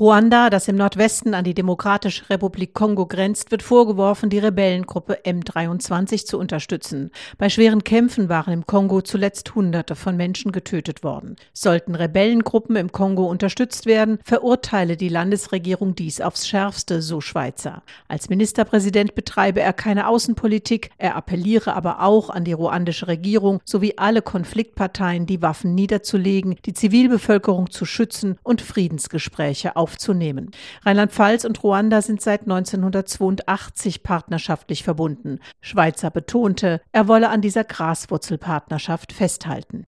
Ruanda, das im Nordwesten an die Demokratische Republik Kongo grenzt, wird vorgeworfen, die Rebellengruppe M23 zu unterstützen. Bei schweren Kämpfen waren im Kongo zuletzt Hunderte von Menschen getötet worden. Sollten Rebellengruppen im Kongo unterstützt werden, verurteile die Landesregierung dies aufs Schärfste, so Schweizer. Als Ministerpräsident betreibe er keine Außenpolitik, er appelliere aber auch an die ruandische Regierung sowie alle Konfliktparteien, die Waffen niederzulegen, die Zivilbevölkerung zu schützen und Friedensgespräche aufzunehmen. Rheinland-Pfalz und Ruanda sind seit 1982 partnerschaftlich verbunden. Schweizer betonte, er wolle an dieser Graswurzelpartnerschaft festhalten.